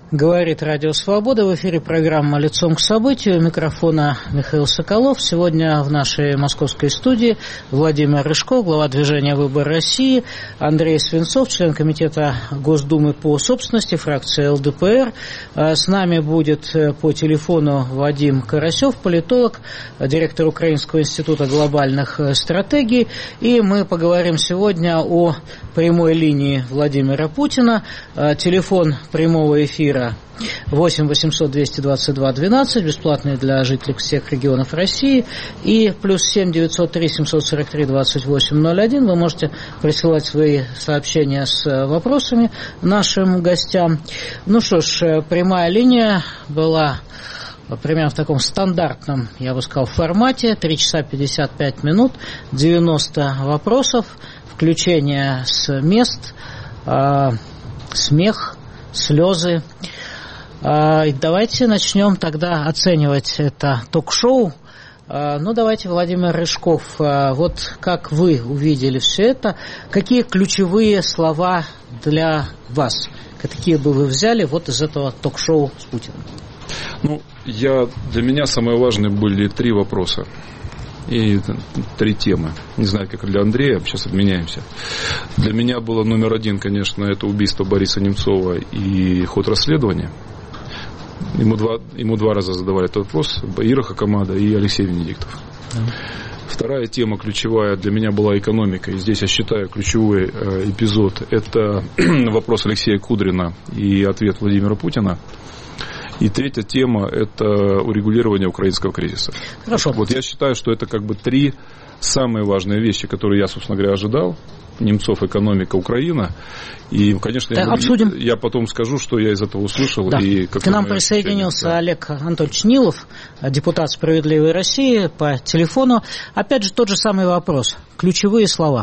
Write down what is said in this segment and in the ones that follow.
Говорит Радио Свобода. В эфире программа «Лицом к событию». У микрофона Михаил Соколов. Сегодня в нашей московской студии Владимир Рыжков, глава движения «Выбор России», Андрей Свинцов, член комитета Госдумы по собственности, фракция ЛДПР. С нами будет по телефону Вадим Карасев, политолог, директор Украинского института глобальных стратегий. И мы поговорим сегодня о прямой линии Владимира Путина. Телефон прямого эфира 8 800 222 12, бесплатный для жителей всех регионов России, и плюс 7 903 743 2801. Вы можете присылать свои сообщения с вопросами нашим гостям. Ну что ж, прямая линия была примерно в таком стандартном, я бы сказал, формате. 3 часа 55 минут, 90 вопросов, включение с мест, смех, слезы. Давайте начнем тогда оценивать это ток-шоу. Ну, давайте, Владимир Рыжков, вот как вы увидели все это, какие ключевые слова для вас, какие бы вы взяли вот из этого ток-шоу с Путиным? Ну, для меня самые важные были 3 вопроса и 3 темы. Не знаю, как для Андрея, сейчас обменяемся. Для меня было номер 1, конечно, это убийство Бориса Немцова и ход расследования. Ему два раза задавали этот вопрос: Ира Хакамада и Алексей Венедиктов. Вторая тема ключевая для меня была экономика. И здесь я считаю ключевой эпизод – это вопрос Алексея Кудрина и ответ Владимира Путина. И третья тема – это урегулирование украинского кризиса. Хорошо. Вот я считаю, что это как бы 3 самые важные вещи, которые я, собственно говоря, ожидал. Немцов, экономика, Украина. И, конечно, я потом скажу, что я из этого услышал. Да. И к нам присоединился Олег Анатольевич Нилов, депутат «Справедливой России», по телефону. Опять же, тот же самый вопрос. Ключевые слова.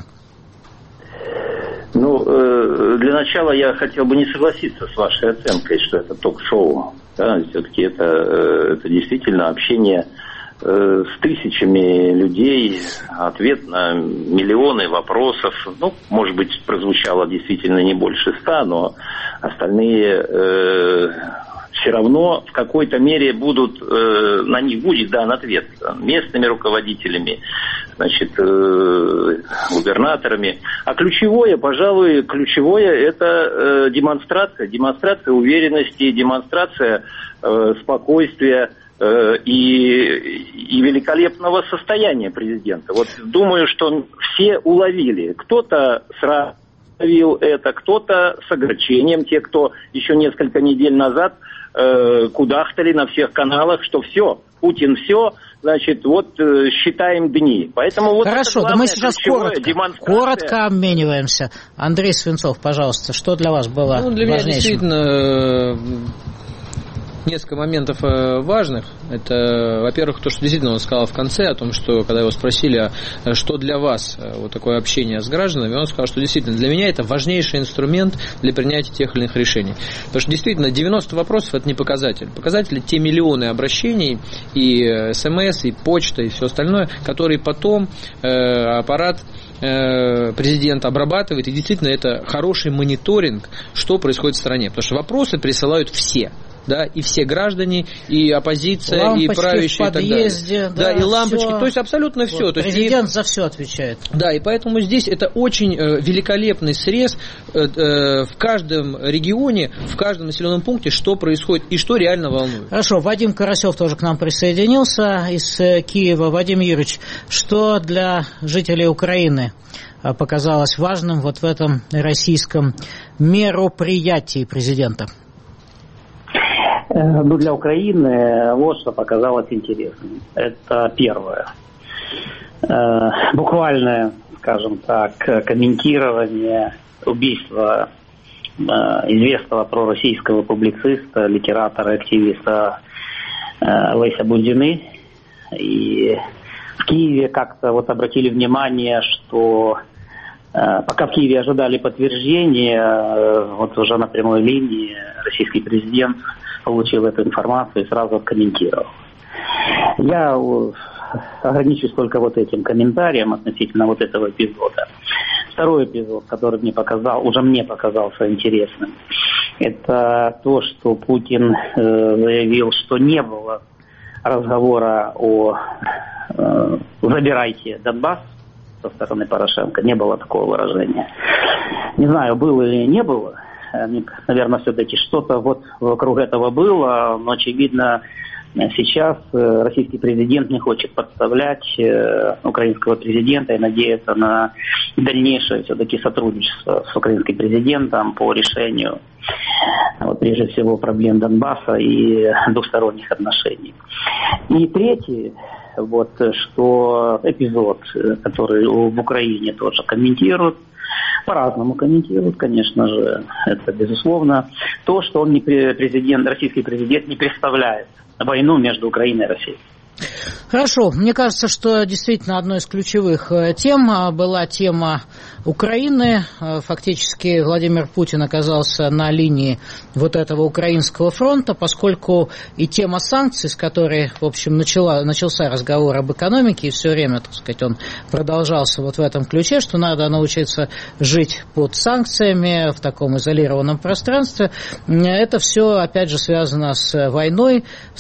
Ну, для начала я хотел бы не согласиться с вашей оценкой, что это ток-шоу. Да, все-таки это действительно общение с тысячами людей, ответ на миллионы вопросов. Ну, может быть, прозвучало действительно не больше 100, но остальные все равно в какой-то мере на них будет дан ответ местными руководителями, значит, губернаторами. А ключевое, пожалуй, это демонстрация уверенности, демонстрация спокойствия и великолепного состояния президента. Вот думаю, что все уловили. Кто-то сразу уловил это, кто-то с огорчением, те, кто еще несколько недель назад кудахтали на всех каналах, что все, Путин все, значит, вот считаем дни. Поэтому вот хорошо, да мы сейчас коротко обмениваемся. Андрей Свинцов, пожалуйста, что для вас было важнейшим? Для меня действительно несколько моментов важных. Это, во-первых, то, что действительно он сказал в конце, о том, что, когда его спросили, что для вас вот такое общение с гражданами, он сказал, что действительно для меня это важнейший инструмент для принятия тех или иных решений. Потому что действительно 90 вопросов – это не показатель. Показатель – те миллионы обращений, и СМС, и почта, и все остальное, которые потом аппарат президент обрабатывает, и действительно это хороший мониторинг, что происходит в стране. Потому что вопросы присылают все. Да, и все граждане, и оппозиция, лампочки и правящие, в подъезде, и так далее. Да, и лампочки, все. То есть абсолютно все. Вот, президент за все отвечает. Да, и поэтому здесь это очень великолепный срез в каждом регионе, в каждом населенном пункте, что происходит и что реально волнует. Хорошо, Вадим Карасев тоже к нам присоединился из Киева. Вадим Юрьевич, что для жителей Украины показалось важным вот в этом российском мероприятии президента? Ну, для Украины вот что показалось интересным. Это первое. Буквальное, скажем так, комментирование убийства известного пророссийского публициста, литератора, активиста Леся Будины. И в Киеве как-то вот обратили внимание, что пока в Киеве ожидали подтверждения, вот уже на прямой линии российский президент получил эту информацию и сразу комментировал. Я ограничусь только вот этим комментарием относительно вот этого эпизода. Второй эпизод, который мне показался интересным, Это то, что Путин заявил, что не было разговора о «забирайте Донбасс» со стороны Порошенко. Не было такого выражения. Не знаю, было или не было. Наверное, все-таки что-то вот вокруг этого было, но, очевидно, сейчас российский президент не хочет подставлять украинского президента и надеется на дальнейшее все-таки сотрудничество с украинским президентом по решению, вот, прежде всего, проблем Донбасса и двусторонних отношений. И третий, вот, что эпизод, который в Украине тоже комментируют, по-разному комментируют, конечно же, это безусловно, то, что он российский президент не представляет войну между Украиной и Россией. Хорошо. Мне кажется, что действительно одной из ключевых тем была тема Украины. Фактически Владимир Путин оказался на линии вот этого украинского фронта, поскольку и тема санкций, с которой, в общем, начался разговор об экономике, и все время, так сказать, он продолжался вот в этом ключе, что надо научиться жить под санкциями в таком изолированном пространстве. Это все, опять же, связано с войной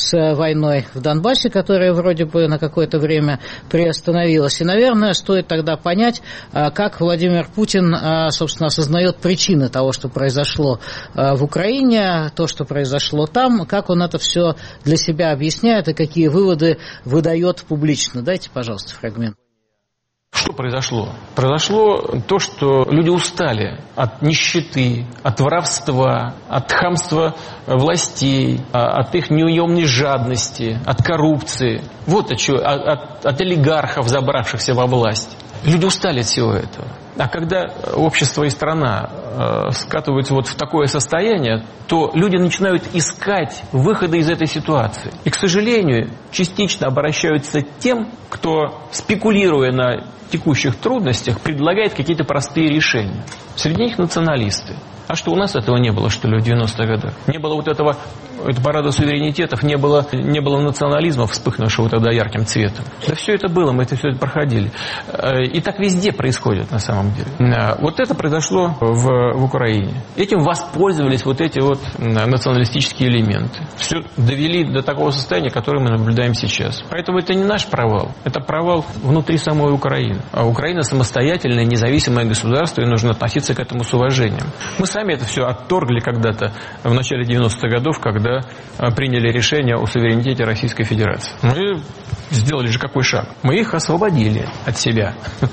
в Донбассе, которая вроде бы на какое-то время приостановилась. И, наверное, стоит тогда понять, как Владимир Путин, собственно, осознает причины того, что произошло в Украине, то, что произошло там, как он это все для себя объясняет и какие выводы выдает публично. Дайте, пожалуйста, фрагмент. Что произошло? Произошло то, что люди устали от нищеты, от воровства, от хамства властей, от их неуемной жадности, от коррупции. Вот от олигархов, забравшихся во власть. Люди устали от всего этого. А когда общество и страна скатываются вот в такое состояние, то люди начинают искать выхода из этой ситуации. И, к сожалению, частично обращаются к тем, кто, спекулируя на текущих трудностях, предлагает какие-то простые решения. Среди них националисты. А что, у нас этого не было, что ли, в 90-х годах? Не было вот этого парада суверенитетов, не было национализма, вспыхнувшего тогда ярким цветом. Да все это было, мы все это проходили. И так везде происходит, на самом деле. Вот это произошло в Украине. Этим воспользовались вот эти вот националистические элементы. Все довели до такого состояния, которое мы наблюдаем сейчас. Поэтому это не наш провал, это провал внутри самой Украины. А Украина самостоятельное, независимое государство, и нужно относиться к этому с уважением. Мы сами это все отторгли когда-то в начале 90-х годов, когда приняли решение о суверенитете Российской Федерации. Мы сделали же какой шаг? Мы их освободили от себя.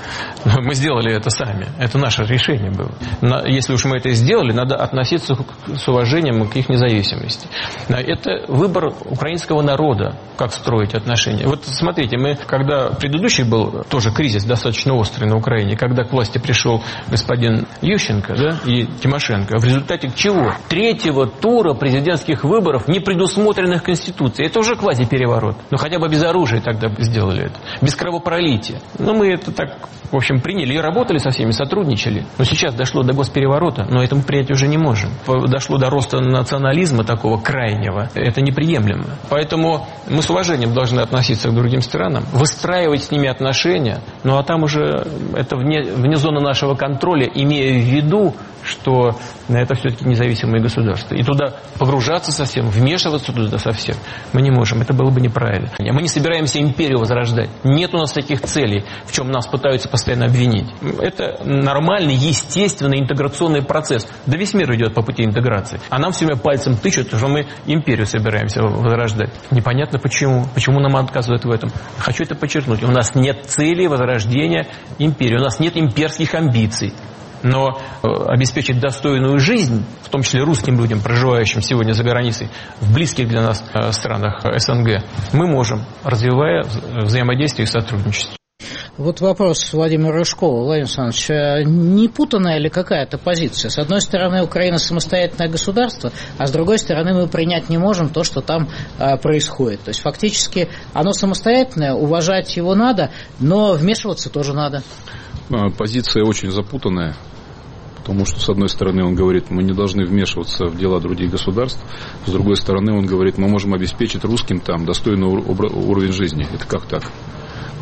Мы сделали это сами. Это наше решение было. Если уж мы это сделали, надо относиться с уважением к их независимости. Это выбор украинского народа, как строить отношения. Вот смотрите, когда предыдущий был тоже кризис достаточно острый на Украине, когда к власти пришел господин Ющенко, да, и Тимошенко, в результате чего? Третьего тура президентских выборов, не предусмотренных Конституцией. Это уже квазипереворот. Но хотя бы без оружия тогда сделали это. Без кровопролития. Но мы это так, в общем, приняли и работали со всеми, сотрудничали. Но сейчас дошло до госпереворота, но это мы принять уже не можем. Дошло до роста национализма такого крайнего. Это неприемлемо. Поэтому мы с уважением должны относиться к другим странам, выстраивать с ними отношения, ну а там уже это вне зоны нашего контроля, имея в виду, что это все-таки независимые государства. И туда погружаться совсем, вмешиваться туда совсем мы не можем. Это было бы неправильно. Мы не собираемся империю возрождать. Нет у нас таких целей, в чем нас пытаются постоянно обвинить. Это нормальный, естественный интеграционный процесс. Да весь мир идет по пути интеграции. А нам все время пальцем тычут, что мы империю собираемся возрождать. Непонятно почему. Почему нам отказывают в этом. Хочу это подчеркнуть. У нас нет цели возрождения империи. У нас нет имперских амбиций. Но обеспечить достойную жизнь, в том числе русским людям, проживающим сегодня за границей, в близких для нас странах СНГ, мы можем, развивая взаимодействие и сотрудничество. Вот вопрос Владимиру Рыжкову. Владимир Александрович, не путанная ли какая-то позиция? С одной стороны, Украина самостоятельное государство, а с другой стороны, мы принять не можем то, что там происходит. То есть, фактически, оно самостоятельное, уважать его надо, но вмешиваться тоже надо. Позиция очень запутанная. Потому что, с одной стороны, он говорит, мы не должны вмешиваться в дела других государств. С другой стороны, он говорит, мы можем обеспечить русским там достойный уровень жизни. Это как так?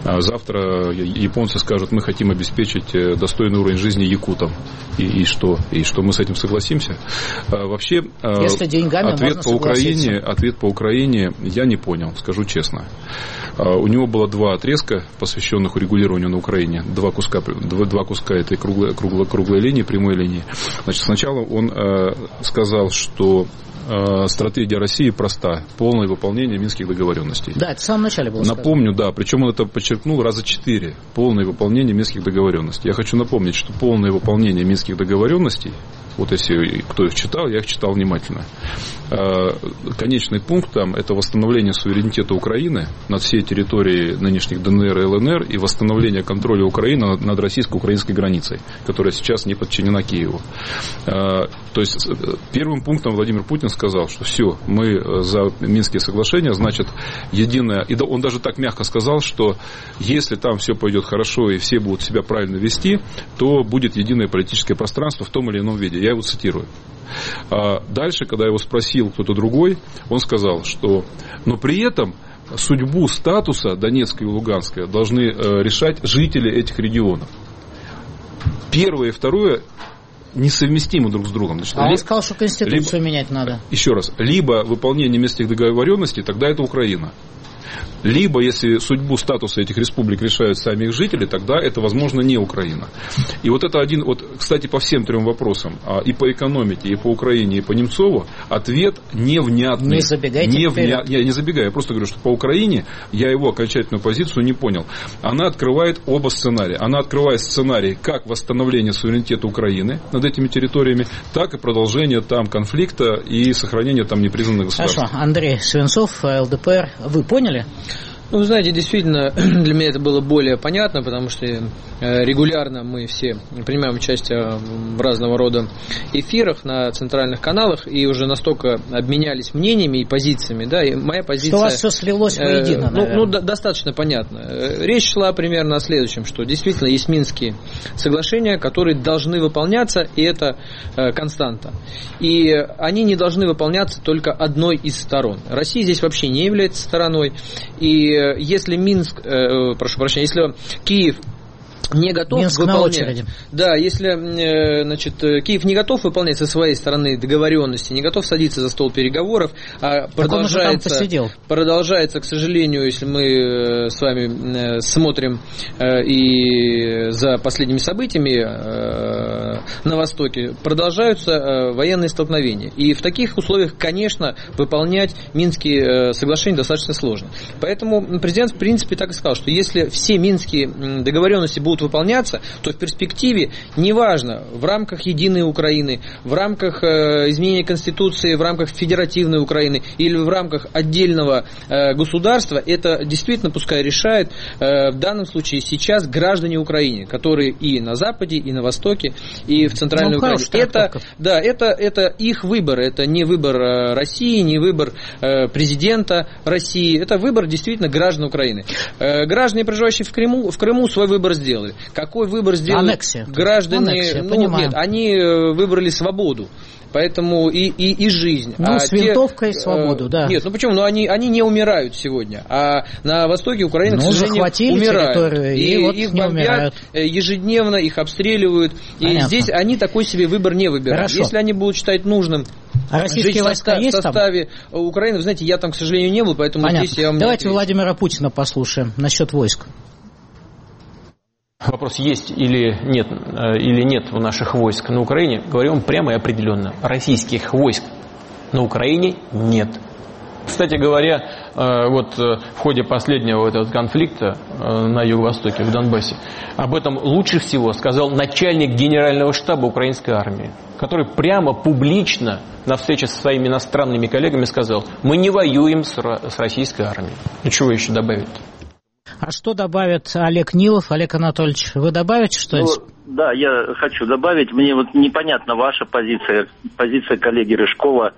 Завтра японцы скажут, мы хотим обеспечить достойный уровень жизни якутам. И что? И что мы с этим согласимся? Вообще, если деньгами ответ по Украине я не понял, скажу честно. У него было два отрезка, посвященных урегулированию на Украине. Два куска этой круглой линии, прямой линии. Значит, сначала он сказал, что стратегия России проста. Полное выполнение Минских договоренностей. Да, это в самом начале было сказано. Напомню, да, причем он это подчеркнул раза 4. Полное выполнение Минских договоренностей. Я хочу напомнить, что полное выполнение Минских договоренностей, вот если кто их читал, я их читал внимательно. Конечный пункт там – это восстановление суверенитета Украины над всей территорией нынешних ДНР и ЛНР и восстановление контроля Украины над российско-украинской границей, которая сейчас не подчинена Киеву. То есть первым пунктом Владимир Путин сказал, что все, мы за Минские соглашения, значит, единое. И он даже так мягко сказал, что если там все пойдет хорошо и все будут себя правильно вести, то будет единое политическое пространство в том или ином виде. Я его цитирую. А дальше, когда его спросил кто-то другой, он сказал, что но при этом судьбу статуса Донецка и Луганска должны решать жители этих регионов. Первое и второе несовместимы друг с другом. Значит, он сказал, что Конституцию менять надо. Еще раз. Либо выполнение Минских договоренностей, тогда это Украина. Либо, если судьбу статуса этих республик решают сами их жители, тогда это, возможно, не Украина. И вот это один, вот, кстати, по всем трем вопросам, и по экономике, и по Украине, и по Немцову, ответ невнятный. Не забегайте вперед. Я не забегаю, я просто говорю, что по Украине я его окончательную позицию не понял. Она открывает оба сценария. Она открывает сценарий как восстановление суверенитета Украины над этими территориями, так и продолжение там конфликта и сохранение там непризнанных государств. Хорошо, Андрей Свинцов, ЛДПР, вы поняли? Ну, знаете, действительно, для меня это было более понятно, потому что регулярно мы все принимаем участие в разного рода эфирах на центральных каналах и уже настолько обменялись мнениями и позициями, да, и моя позиция... Что у вас все слилось воедино, наверное. Достаточно понятно. Речь шла примерно о следующем, что действительно есть Минские соглашения, которые должны выполняться, и это константа. И они не должны выполняться только одной из сторон. Россия здесь вообще не является стороной, и если если Киев не готов выполнять. Да, если, значит, Киев не готов выполнять со своей стороны договоренности, не готов садиться за стол переговоров, а продолжается, к сожалению, если мы с вами смотрим и за последними событиями на Востоке, продолжаются военные столкновения. И в таких условиях, конечно, выполнять Минские соглашения достаточно сложно. Поэтому президент, в принципе, так и сказал, что если все Минские договоренности будут выполняться, то в перспективе, неважно, в рамках единой Украины, в рамках изменения Конституции, в рамках федеративной Украины или в рамках отдельного государства, это действительно пускай решает в данном случае сейчас граждане Украины, которые и на Западе, и на Востоке, и в Центральной Украине. Это их выбор, это не выбор России, не выбор президента России, это выбор действительно граждан Украины. Граждане, проживающие в Крыму, свой выбор сделали. Какой выбор сделали граждане? Нет, они выбрали свободу. Поэтому и жизнь. С винтовкой свободу, да. Нет, почему? Они не умирают сегодня. А на востоке Украины, к сожалению, умирают. И их бомбят ежедневно, их обстреливают. Понятно. И здесь они такой себе выбор не выбирают. Хорошо. Если они будут считать нужным жить в составе Украины, вы знаете, я там, к сожалению, не был, поэтому понятно. Здесь я вам Давайте Владимира Путина послушаем насчет войск. Вопрос, есть или нет у наших войск на Украине, говорим прямо и определенно. Российских войск на Украине нет. Кстати говоря, вот в ходе последнего этого конфликта на Юго-Востоке, в Донбассе, об этом лучше всего сказал начальник генерального штаба украинской армии, который прямо публично на встрече со своими иностранными коллегами сказал: мы не воюем с российской армией. Ну чего еще добавить? А что добавит Олег Нилов? Олег Анатольевич, вы добавите что-нибудь? Да, я хочу добавить. Мне вот непонятна ваша позиция коллеги Рыжкова,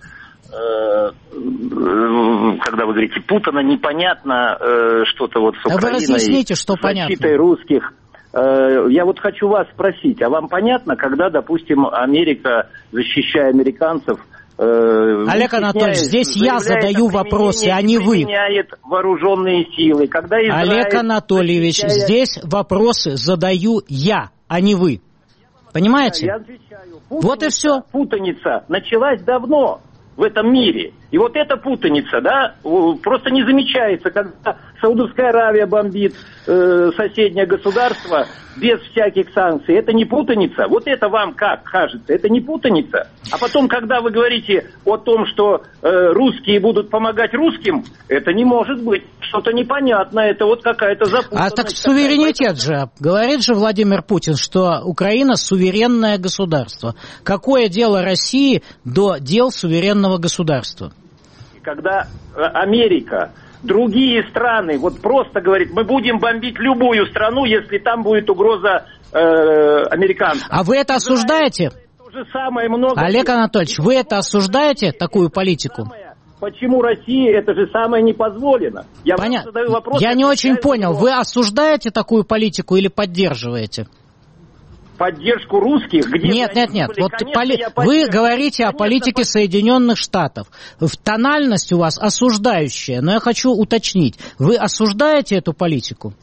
когда вы говорите Путина, непонятно что-то вот с Украиной, вы разъясните, что понятно. Защитой русских. Я вот хочу вас спросить, а вам понятно, когда, допустим, Америка, защищая американцев, Олег Анатольевич, здесь я задаю вопросы, а не вы. Вооруженные силы. Когда Израиль... Олег Анатольевич, здесь вопросы задаю я, а не вы. Понимаете? Я отвечаю. Вот и все. Путаница началась давно в этом мире. И вот эта путаница, да, просто не замечается, когда Саудовская Аравия бомбит соседнее государство без всяких санкций. Это не путаница. Вот это вам как кажется? Это не путаница. А потом, когда вы говорите о том, что русские будут помогать русским, это не может быть. Что-то непонятное. Это вот какая-то запутанность. А так суверенитет же. Говорит же Владимир Путин, что Украина суверенное государство. Какое дело России до дел суверенного государства? Когда Америка, другие страны, вот просто говорит, мы будем бомбить любую страну, если там будет угроза американцам. А вы это осуждаете? То же самое много... Олег Анатольевич, вы это осуждаете, такую политику? Почему России это же самое не позволено? Понятно. Я не очень понял, вы осуждаете такую политику или поддерживаете? Поддержку русских? Где нет. Вот вы говорите о политике Соединенных Штатов. Тональность у вас осуждающая, но я хочу уточнить. Вы осуждаете эту политику?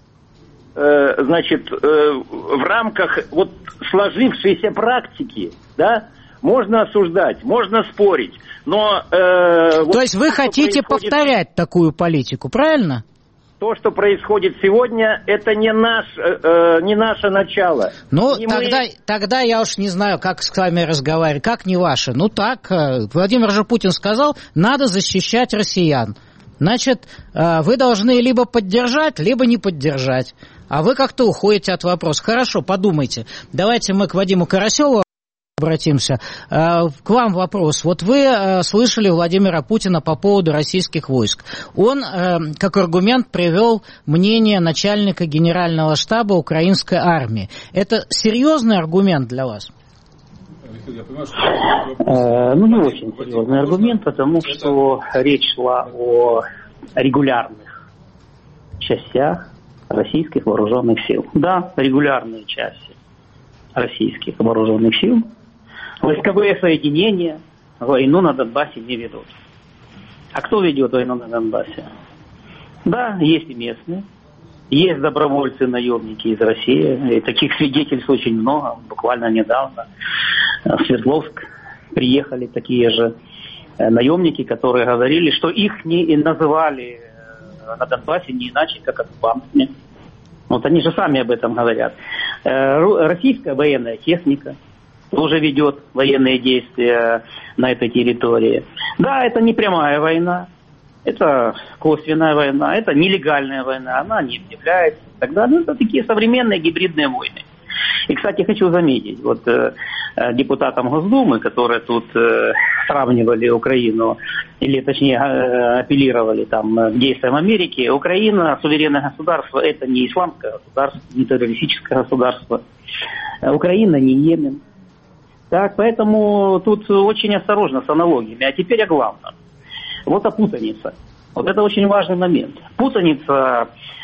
Значит, в рамках вот сложившейся практики, да, можно осуждать, можно спорить, но... То есть вы хотите повторять такую политику, правильно? То, что происходит сегодня, это не наше начало. Ну, тогда я уж не знаю, как с вами разговаривать, как не ваше. Ну так, Владимир же Путин сказал, надо защищать россиян. Значит, вы должны либо поддержать, либо не поддержать. А вы как-то уходите от вопроса. Хорошо, подумайте. Давайте мы к Вадиму Карасеву обратимся. К вам вопрос. Вот вы слышали Владимира Путина по поводу российских войск. Он, как аргумент, привел мнение начальника генерального штаба украинской армии. Это серьезный аргумент для вас? Ну, не очень серьезный аргумент, потому что речь шла о регулярных частях российских вооруженных сил. Да, регулярные части российских вооруженных сил. Войсковые соединения войну на Донбассе не ведут. А кто ведет войну на Донбассе? Да, есть и местные, есть добровольцы-наемники из России. И таких свидетельств очень много. Буквально недавно в Свердловск приехали такие же наемники, которые говорили, что их не называли на Донбассе не иначе, как оккупантами. Вот они же сами об этом говорят. Российская военная техника тоже ведет военные действия на этой территории. Да, это не прямая война, это косвенная война, это нелегальная война, она не является. Тогда это такие современные гибридные войны. И, кстати, хочу заметить, вот депутатам Госдумы, которые тут сравнивали Украину, или точнее апеллировали там к действиям Америки, Украина, суверенное государство, это не исламское государство, не террористическое государство. Украина не Йемен. Так, поэтому тут очень осторожно с аналогиями. А теперь о главном. Вот о путанице. Вот это очень важный момент. Путаница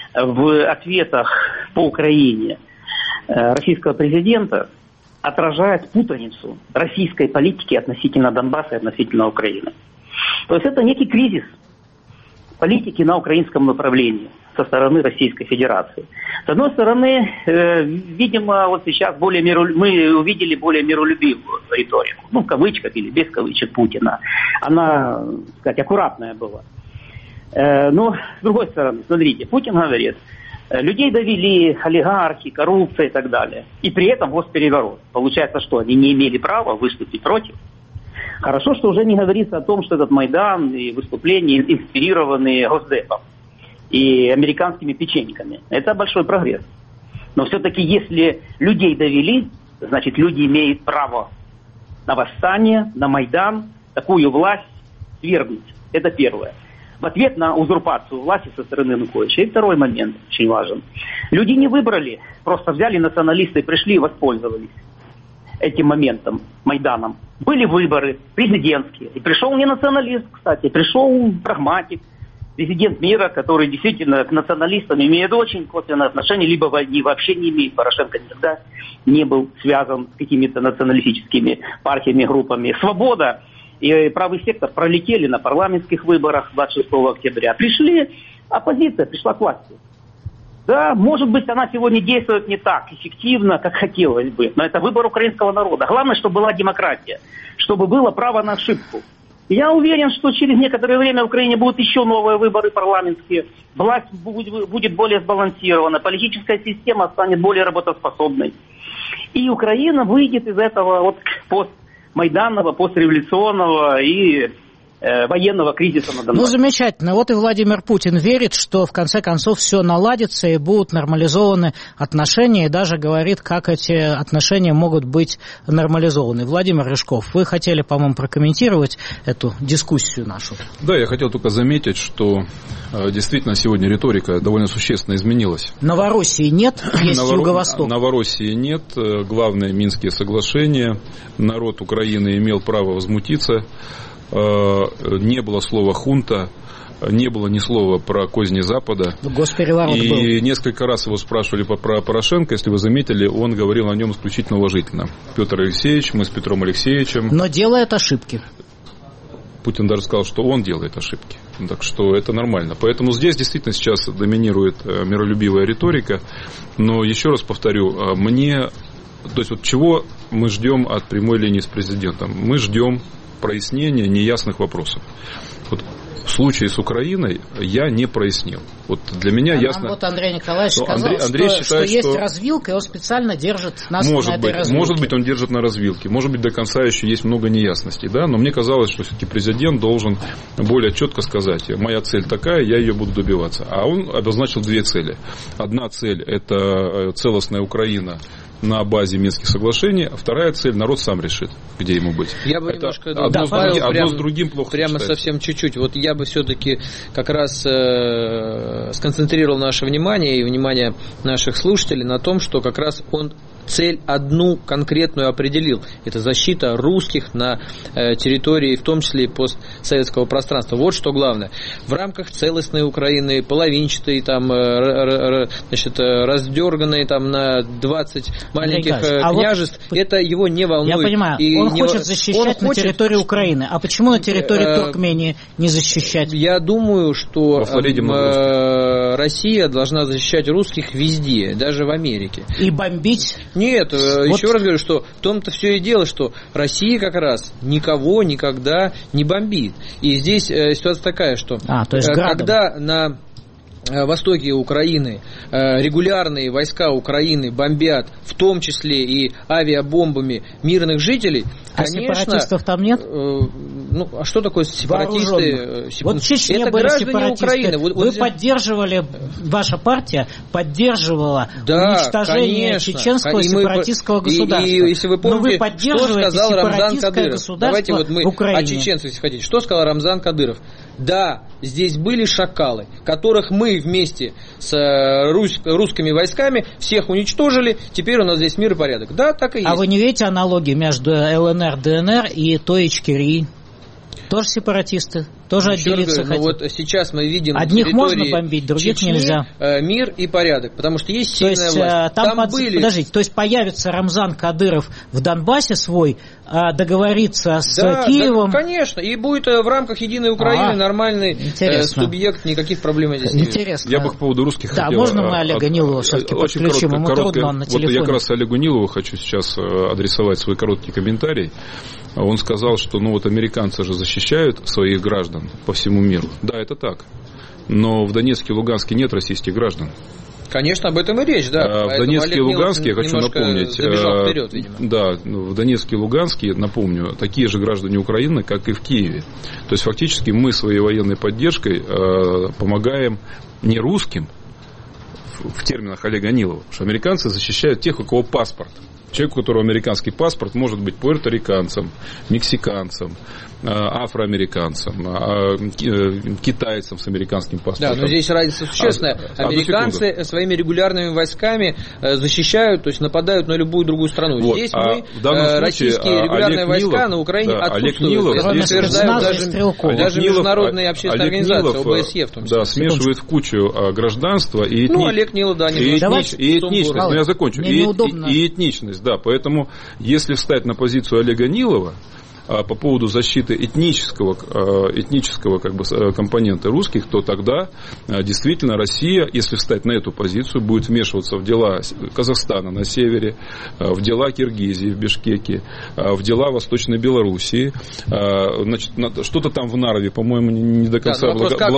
в ответах по Украине российского президента отражает путаницу российской политики относительно Донбасса и относительно Украины. То есть это некий кризис политики на украинском направлении со стороны Российской Федерации. С одной стороны, видимо, вот сейчас мы увидели более миролюбивую риторику, ну, в кавычках или без кавычек Путина. Она, так сказать, аккуратная была. Но, с другой стороны, смотрите, Путин говорит, людей довели олигархи, коррупция и так далее. И при этом госпереворот. Получается, что они не имели права выступить против. Хорошо, что уже не говорится о том, что этот Майдан и выступления инспирированы Госдепом и американскими печеньками. Это большой прогресс. Но все-таки, если людей довели, значит, люди имеют право на восстание, на Майдан, такую власть свергнуть. Это первое. В ответ на узурпацию власти со стороны Януковича. И второй момент очень важен. Люди не выбрали, просто взяли националисты, пришли и воспользовались этим моментом, Майданом. Были выборы президентские. И пришел не националист, кстати, пришел прагматик, президент мира, который действительно к националистам имеет очень косвенное отношение, либо вообще не имеет. Порошенко никогда не был связан с какими-то националистическими партиями, группами. Свобода и правый сектор пролетели на парламентских выборах 26 октября. Оппозиция пришла к власти. Да, может быть, она сегодня действует не так эффективно, как хотелось бы, но это выбор украинского народа. Главное, чтобы была демократия, чтобы было право на ошибку. И я уверен, что через некоторое время в Украине будут еще новые выборы парламентские, власть будет более сбалансирована, политическая система станет более работоспособной. И Украина выйдет из этого вот постмайданного, постреволюционного и военного кризиса на Донбассе. Ну, замечательно. Вот и Владимир Путин верит, что в конце концов все наладится и будут нормализованы отношения, и даже говорит, как эти отношения могут быть нормализованы. Владимир Рыжков, вы хотели, по-моему, прокомментировать эту дискуссию нашу? Да, я хотел только заметить, что действительно сегодня риторика довольно существенно изменилась. Новороссии нет, есть Юго-Восток. Новороссии нет, главное Минские соглашения, народ Украины имел право возмутиться. Не было слова «хунта», не было ни слова про козни Запада. Госпереворот был. И несколько раз его спрашивали про Порошенко, если вы заметили, он говорил о нем исключительно уважительно. Петр Алексеевич, мы с Петром Алексеевичем. Но делает ошибки. Путин даже сказал, что он делает ошибки. Так что это нормально. Поэтому здесь действительно сейчас доминирует миролюбивая риторика. Но еще раз повторю, то есть вот чего мы ждем от прямой линии с президентом? Мы ждем прояснения неясных вопросов. Вот в случае с Украиной я не прояснил. Вот для меня ясно. Нам вот Андрей Николаевич сказал, что есть развилка, и он специально держит нас на этой развилке. Может быть, он держит на развилке. Может быть, до конца еще есть много неясностей. Да? Но мне казалось, что все-таки президент должен более четко сказать: моя цель такая, я ее буду добиваться. А он обозначил две цели. Одна цель – это целостная Украина на базе Минских соглашений, а вторая цель – народ сам решит, где ему быть. Я бы немножко добавил, одно с другим плохо прямо читается. Совсем чуть-чуть. Вот я бы все-таки как раз сконцентрировал наше внимание и внимание наших слушателей на том, что как раз он цель одну конкретную определил. Это защита русских на территории, в том числе и постсоветского пространства. Вот что главное. В рамках целостной Украины, половинчатой, там, раздерганной там, на 20 маленьких княжеств, вот это его не волнует. Я понимаю, он хочет защищать на территории Украины. А почему на территории Туркмении не защищать? Я думаю, что Россия должна защищать русских везде, даже в Америке. И бомбить? Нет, еще раз говорю, что в том-то все и дело, что Россия как раз никого никогда не бомбит. И здесь ситуация такая, что когда на востоке Украины регулярные войска Украины бомбят, в том числе и авиабомбами мирных жителей, конечно... А сепаратистов там нет? А что такое сепаратисты? Вот в Чечне это были граждане Украины. Вы поддерживали, ваша партия поддерживала уничтожение чеченского сепаратистского государства. И если вы помните, что сказал Рамзан Кадыров. Давайте вот мы о чеченцах, если хотите. Что сказал Рамзан Кадыров? Да, здесь были шакалы, которых мы вместе с русскими войсками всех уничтожили, теперь у нас здесь мир и порядок. Да, так и есть. А вы не видите аналогии между ЛНР, ДНР и той Ичкерии? Тоже сепаратисты, тоже отделиться хотят. Вот сейчас мы видим одних можно бомбить, других Чечни, нельзя. Мир и порядок, потому что есть сильная власть. Подождите, то есть появится Рамзан Кадыров в Донбассе свой, договориться с Киевом? Да, конечно, и будет в рамках Единой Украины нормальный субъект, никаких проблем здесь не интересно. Я бы по поводу русских хотел... Да, можно мы Олега Нилова все-таки подключим, ему трудно, он на телефоне. Я как раз Олегу Нилову хочу сейчас адресовать свой короткий комментарий. Он сказал, что американцы же защищают своих граждан по всему миру. Да, это так. Но в Донецке и Луганске нет российских граждан. Конечно, об этом и речь, да. В Донецке и Луганске, я хочу напомнить, вперед, да, в Донецке и Луганске, напомню, такие же граждане Украины, как и в Киеве. То есть, фактически, мы своей военной поддержкой помогаем не русским, в терминах Олега Нилова, потому что американцы защищают тех, у кого паспорт. Человек, у которого американский паспорт, может быть пуэрториканцем, мексиканцем, афроамериканцем, китайцем с американским паспортом. Да, но здесь разница существенная. Американцы своими регулярными войсками защищают, то есть нападают на любую другую страну. Вот. Здесь российские регулярные войска на Украине отсутствуют. Это утверждают даже международные общественные организации, ОБСЕ в том числе. Да, смешивает в кучу гражданство и этничность. Олег Нилов, да, и этничность. Я закончу. И этничность, да. Поэтому, если встать на позицию Олега Нилова, по поводу защиты этнического как бы, компонента русских, то тогда действительно Россия, если встать на эту позицию, будет вмешиваться в дела Казахстана на севере, в дела Киргизии в Бишкеке, в дела Восточной Белоруссии. Значит, что-то там в Нарве, по-моему, не до конца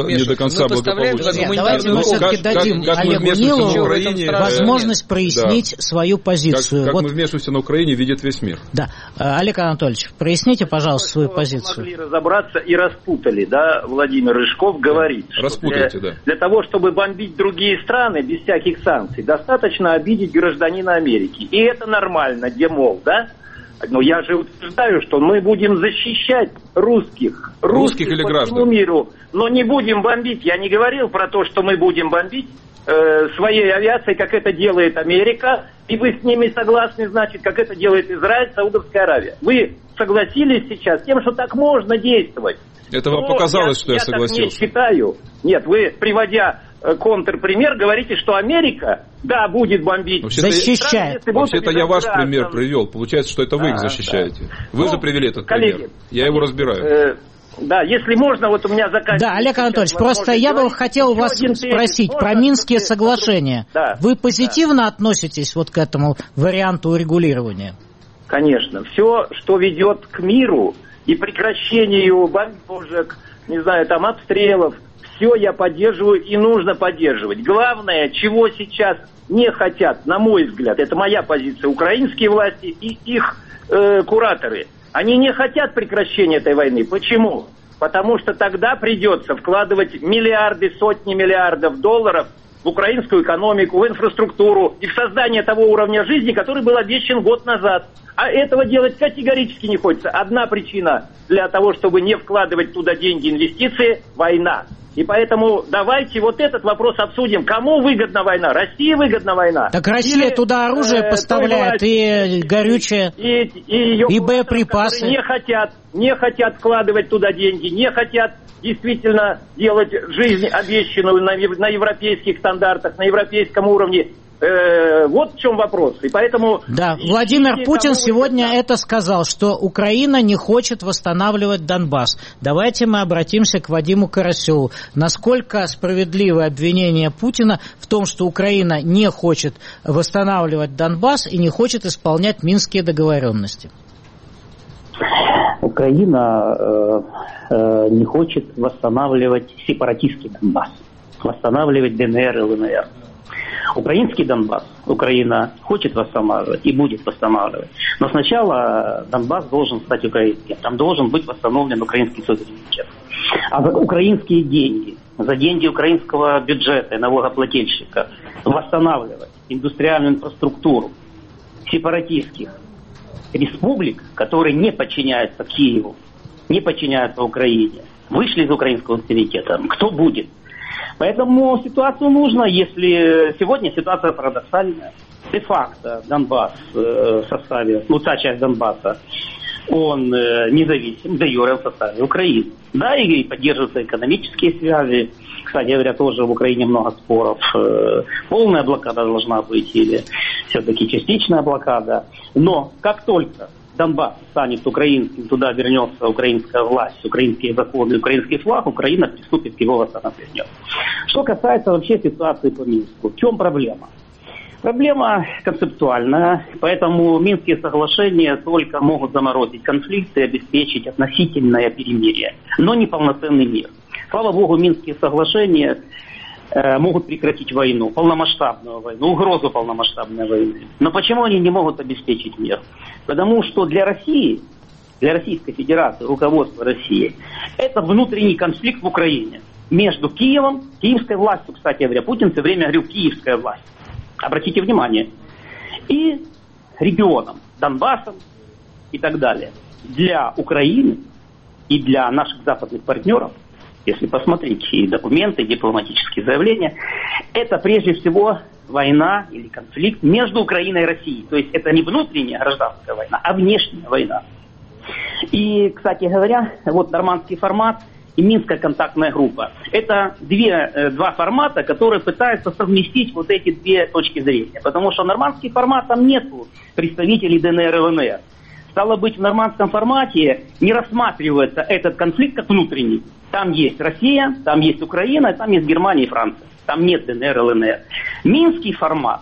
благополучно. Давайте мы все-таки дадим Олегу Нилову возможность прояснить свою позицию. Как мы вмешиваемся на Украине, видит весь мир. Да. Олег Анатольевич, проясните, пожалуйста, свою позицию. Могли разобраться и распутали, да, Владимир Рыжков говорит, распутайте, что для того, чтобы бомбить другие страны без всяких санкций, достаточно обидеть гражданина Америки. И это нормально, где мол, да? Но я же утверждаю, что мы будем защищать русских или по граждан? всему миру, но не будем бомбить. Я не говорил про то, что мы будем бомбить своей авиацией, как это делает Америка, и вы с ними согласны, значит, как это делает Израиль, Саудовская Аравия. Вы согласились сейчас с тем, что так можно действовать. Это вам показалось, что я согласился? Я так не считаю. Нет, вы, приводя контрпример, говорите, что Америка, да, будет бомбить. Защищает. Вообще-то я ваш пример привел. Получается, что это вы их защищаете. Вы же привели этот пример. Я его разбираю. Да, если можно, вот у меня заканчивается... Да, Олег Анатольевич, просто я бы хотел вас спросить про Минские соглашения. Да, вы позитивно относитесь вот к этому варианту урегулирования? Конечно. Все, что ведет к миру и прекращению бомбежек, не знаю, там обстрелов, все я поддерживаю и нужно поддерживать. Главное, чего сейчас не хотят, на мой взгляд, это моя позиция, украинские власти и их кураторы. Они не хотят прекращения этой войны. Почему? Потому что тогда придется вкладывать миллиарды, сотни миллиардов долларов в украинскую экономику, в инфраструктуру и в создание того уровня жизни, который был обещан год назад. А этого делать категорически не хочется. Одна причина для того, чтобы не вкладывать туда деньги, инвестиции – война. И поэтому давайте вот этот вопрос обсудим. Кому выгодна война? России выгодна война? Так Россия туда оружие поставляет, и горючее, и боеприпасы. Не хотят вкладывать туда деньги, не хотят действительно делать жизнь обещанную на европейских стандартах, на европейском уровне. Вот в чем вопрос. И поэтому... Да, Владимир Путин сегодня это сказал, что Украина не хочет восстанавливать Донбасс. Давайте мы обратимся к Вадиму Карасеву. Насколько справедливо обвинение Путина в том, что Украина не хочет восстанавливать Донбасс и не хочет исполнять Минские договоренности? Украина не хочет восстанавливать сепаратистский Донбасс, восстанавливать ДНР и ЛНР. Украинский Донбасс Украина хочет восстанавливать и будет восстанавливать. Но сначала Донбасс должен стать украинским. Там должен быть восстановлен украинский суверенитет. А за украинские деньги, за деньги украинского бюджета и налогоплательщика восстанавливать индустриальную инфраструктуру сепаратистских республик, которые не подчиняются Киеву, не подчиняются Украине, вышли из украинского суверенитета. Кто будет? Поэтому ситуацию нужно, если сегодня ситуация парадоксальная. Де-факто Донбасс в составе, та часть Донбасса, он независим, де-юре в составе Украины. Да, и поддерживаются экономические связи. Кстати говоря, тоже в Украине много споров. Полная блокада должна быть или все-таки частичная блокада. Но как только Донбасс станет украинским, туда вернется украинская власть, украинские законы, украинский флаг, Украина приступит к его восстановлению. Что касается вообще ситуации по Минску, в чем проблема? Проблема концептуальная, поэтому Минские соглашения только могут заморозить конфликты и обеспечить относительное перемирие, но не полноценный мир. Слава богу, Минские соглашения могут прекратить войну, полномасштабную войну, угрозу полномасштабной войны. Но почему они не могут обеспечить мир? Потому что для России, для Российской Федерации, руководства России, это внутренний конфликт в Украине между Киевом, киевской властью, кстати говоря, Путин все время говорил «киевская власть». Обратите внимание. И регионом, Донбассом и так далее. Для Украины и для наших западных партнеров, если посмотреть и документы, и дипломатические заявления, это прежде всего война или конфликт между Украиной и Россией. То есть это не внутренняя гражданская война, а внешняя война. И, кстати говоря, вот нормандский формат и Минская контактная группа. Это два формата, которые пытаются совместить вот эти две точки зрения. Потому что нормандский формат, там нету представителей ДНР и ЛНР. Стало быть, в нормандском формате не рассматривается этот конфликт как внутренний. Там есть Россия, там есть Украина, там есть Германия и Франция. Там нет ДНР, ЛНР. Минский формат,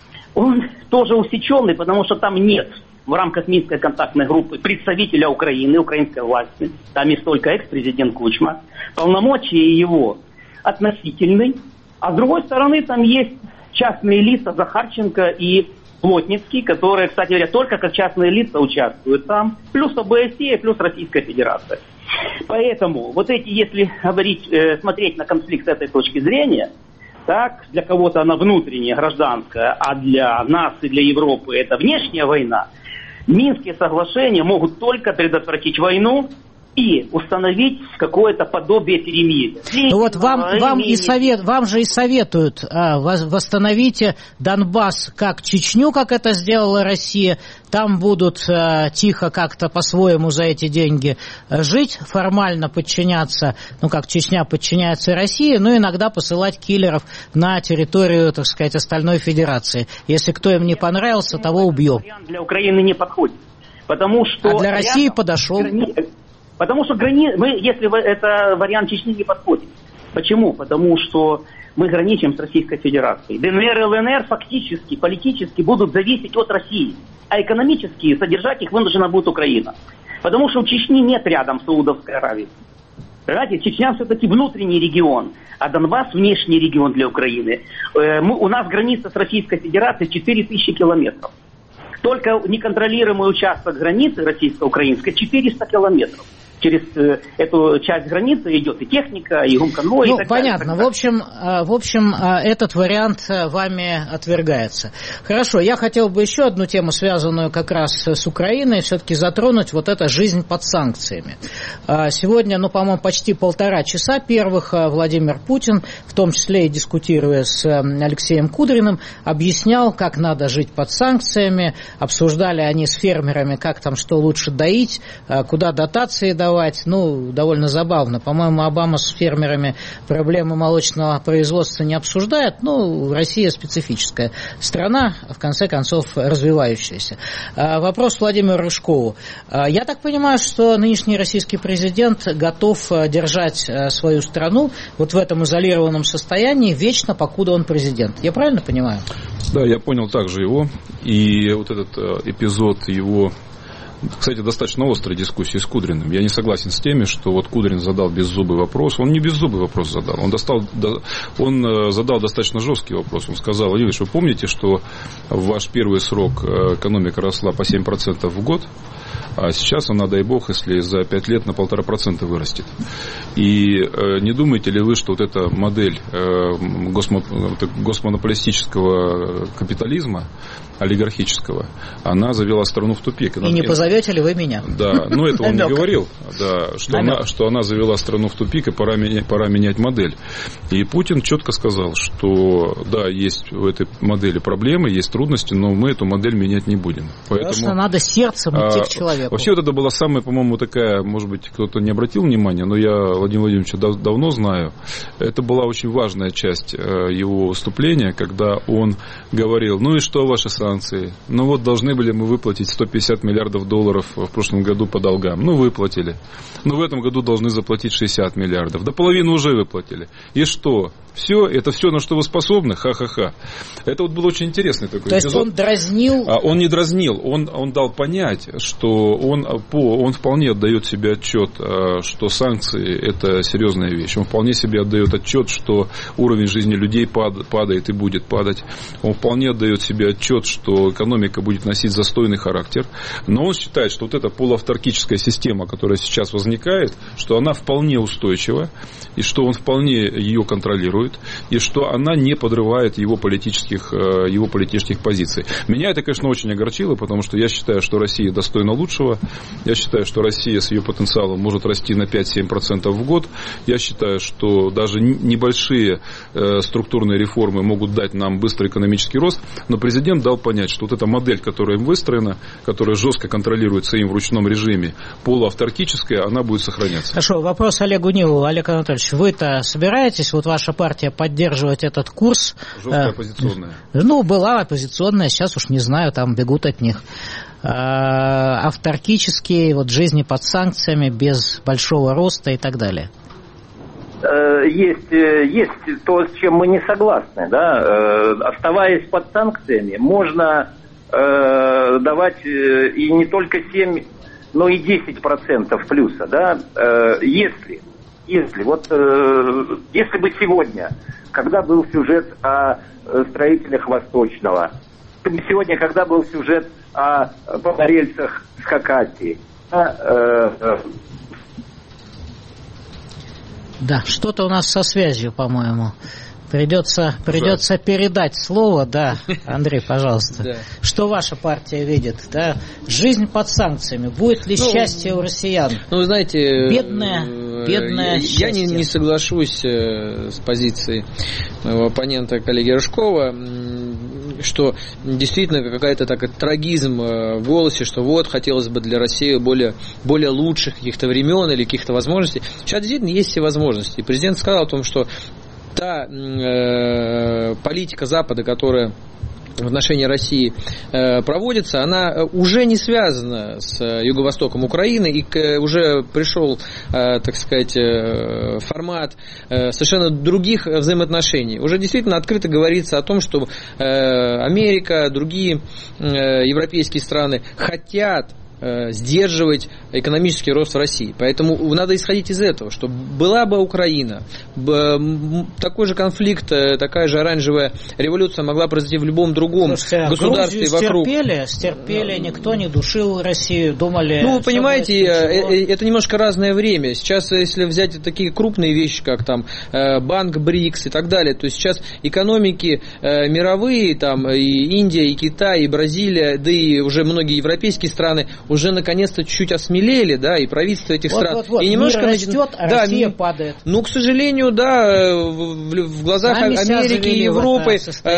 он тоже усеченный, потому что там нет в рамках Минской контактной группы представителя Украины, украинской власти. Там есть только экс-президент Кучма. Полномочия его относительны. А с другой стороны, там есть частные лица Захарченко и Плотницкий, которые, кстати говоря, только как частные лица участвуют там. Плюс ОБСЕ, плюс Российская Федерация. Поэтому вот эти, если говорить, смотреть на конфликт с этой точки зрения, так, для кого-то она внутренняя, гражданская, а для нас и для Европы это внешняя война, Минские соглашения могут только предотвратить войну и установить какое-то подобие перемирия. Ну вот вам же и советуют, восстановите Донбасс как Чечню, как это сделала Россия, там будут тихо как-то по-своему за эти деньги жить, формально подчиняться, ну как Чечня подчиняется России, но иногда посылать киллеров на территорию, так сказать, остальной федерации. Если кто им не понравился, того убьем. Вариант для Украины не подходит, потому что... А для России подошел... Потому что если это вариант Чечни не подходит. Почему? Потому что мы граничим с Российской Федерацией. ДНР и ЛНР фактически, политически будут зависеть от России. А экономически содержать их вынуждена будет Украина. Потому что у Чечни нет рядом Саудовской Аравии. Понимаете, Чечня все-таки внутренний регион, а Донбасс внешний регион для Украины. У нас граница с Российской Федерацией 4000 километров. Только неконтролируемый участок границы российско-украинской 400 километров. Через эту часть границы идет и техника, и гумконвой. Ну, понятно. В общем, этот вариант вами отвергается. Хорошо, я хотел бы еще одну тему, связанную как раз с Украиной, все-таки затронуть, вот это жизнь под санкциями. Сегодня, по-моему, почти 1,5 часа первых Владимир Путин, в том числе и дискутируя с Алексеем Кудриным, объяснял, как надо жить под санкциями, обсуждали они с фермерами, как там что лучше доить, куда дотации давать. Довольно забавно. По-моему, Обама с фермерами проблемы молочного производства не обсуждает. Россия специфическая страна, в конце концов, развивающаяся. Вопрос Владимиру Рыжкову. Я так понимаю, что нынешний российский президент готов держать свою страну вот в этом изолированном состоянии вечно, покуда он президент. Я правильно понимаю? Да, я понял также его. И вот этот эпизод его... Кстати, достаточно острой дискуссии с Кудриным. Я не согласен с теми, что вот Кудрин задал беззубый вопрос. Он не беззубый вопрос задал. Он задал достаточно жесткий вопрос. Он сказал: Владимир Ильич, вы помните, что в ваш первый срок экономика росла по 7% в год, а сейчас она, дай бог, если за 5 лет на 1,5% вырастет. И не думаете ли вы, что вот эта модель госмонополистического капитализма, олигархического, она завела страну в тупик. И не позовете ли вы меня? Да, это он не говорил, что она завела страну в тупик, и пора менять модель. И Путин четко сказал, что да, есть в этой модели проблемы, есть трудности, но мы эту модель менять не будем. Потому что надо сердцем идти к человеку. Вообще вот это была самая, по-моему, такая, может быть, кто-то не обратил внимания, но я Владимира Владимировича давно знаю. Это была очень важная часть его выступления, когда он говорил: и что ваши санкции? Должны были мы выплатить $150 миллиардов в прошлом году по долгам. Выплатили. В этом году должны заплатить 60 миллиардов. До половины уже выплатили. И что? Все? Это все, на что вы способны? Ха-ха-ха. Это вот был очень интересный такой эпизод. То есть он дразнил? Он не дразнил. Он дал понять, что он вполне отдает себе отчет, что санкции – это серьезная вещь. Он вполне себе отдает отчет, что уровень жизни людей падает и будет падать. Он вполне отдает себе отчет, что экономика будет носить застойный характер. Но он считает, что вот эта полуавтаркическая система, которая сейчас возникает, что она вполне устойчива, и что он вполне ее контролирует, и что она не подрывает его политических позиций. Меня это, конечно, очень огорчило, потому что я считаю, что Россия достойна лучшего. Я считаю, что Россия с ее потенциалом может расти на 5-7% в год. Я считаю, что даже небольшие структурные реформы могут дать нам быстрый экономический рост. Но президент дал понять, что вот эта модель, которая им выстроена, которая жестко контролируется им в ручном режиме, полуавтаркическая, она будет сохраняться. Хорошо, вопрос Олегу Нилову. Олег Анатольевич, вы-то собираетесь, ваша партия, поддерживать этот курс? Жесткая оппозиционная. Была оппозиционная, сейчас уж не знаю, там бегут от них. авторкический, вот жизни под санкциями, без большого роста и так далее? Есть то, с чем мы не согласны. Да? Оставаясь под санкциями, можно давать и не только 7, но и 10% плюса. Да? Если бы сегодня, когда был сюжет о строителях Восточного, сегодня, когда был сюжет о погорельцах с Хакасии, да, что-то у нас со связью, по-моему. Придется передать слово, да, Андрей, пожалуйста. Да. Что ваша партия видит, да? Жизнь под санкциями. Будет ли счастье у россиян? Ну, вы знаете, бедное я не соглашусь с позицией моего оппонента, коллеги Рыжкова, что действительно какая-то такой трагизм в голосе, что вот хотелось бы для России более лучших каких-то времен или каких-то возможностей. Сейчас действительно есть все возможности. И президент сказал о том, что та политика Запада, которая в отношении России проводится, она уже не связана с юго-востоком Украины, и уже пришел, так сказать, формат совершенно других взаимоотношений. Уже действительно открыто говорится о том, что Америка, другие европейские страны хотят сдерживать экономический рост в России. Поэтому надо исходить из этого, что была бы Украина, такой же конфликт, такая же оранжевая революция могла произойти в любом другом государстве вокруг. Стерпели, никто не душил Россию, думали... Ну, вы понимаете, это немножко разное время. Сейчас, если взять такие крупные вещи, как там банк БРИКС и так далее, то сейчас экономики мировые, там и Индия, и Китай, и Бразилия, да и уже многие европейские страны уже наконец-то чуть-чуть осмелели, да, и правительство этих стран. И немножко мир растет, а Россия падает. Ну, к сожалению, да, в глазах Америки и Европы,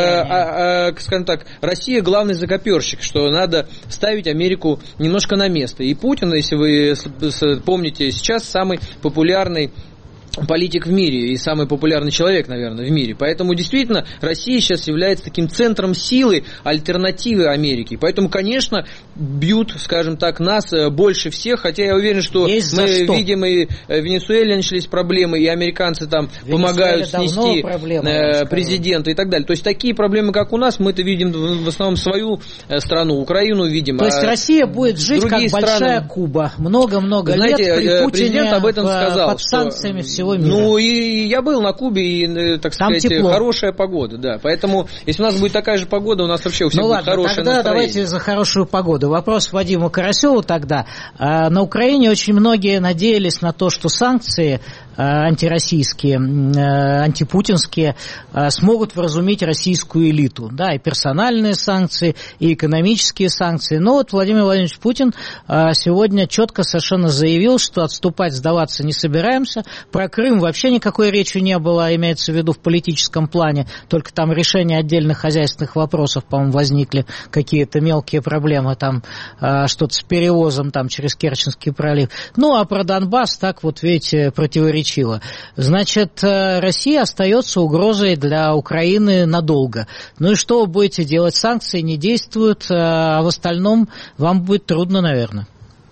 скажем так, Россия главный закоперщик, что надо ставить Америку немножко на место. И Путин, если вы помните, сейчас самый популярный политик в мире и самый популярный человек, наверное, в мире. Поэтому, действительно, Россия сейчас является таким центром силы, альтернативы Америке. Поэтому, конечно, бьют, скажем так, нас больше всех, хотя я уверен, что мы видим, и в Венесуэле начались проблемы, и американцы там помогают снести президента и так далее. То есть, такие проблемы, как у нас, мы-то видим в основном свою страну, Украину видим. То есть, Россия будет жить как большая Куба. Много-много лет при Путине президент об этом сказал, под санкциями всего мира. Ну, и я был на Кубе, и, так сказать, тепло. Хорошая погода, да. Поэтому, если у нас будет такая же погода, у нас вообще у всех будет хорошее настроение. Тогда давайте за хорошую погоду. Вопрос Вадиму Карасеву тогда. На Украине очень многие надеялись на то, что санкции антироссийские, антипутинские смогут вразумить российскую элиту. Да, и персональные санкции, и экономические санкции. Но вот Владимир Владимирович Путин сегодня четко совершенно заявил, что отступать, сдаваться не собираемся. Про Крым вообще никакой речи не было, имеется в виду в политическом плане. Только там решение отдельных хозяйственных вопросов, по-моему, возникли какие-то мелкие проблемы, там что-то с перевозом там, через Керченский пролив. Ну, а про Донбасс так вот, видите, противоречиво. Значит, Россия остается угрозой для Украины надолго. Ну и что вы будете делать? Санкции не действуют, а в остальном вам будет трудно, наверное.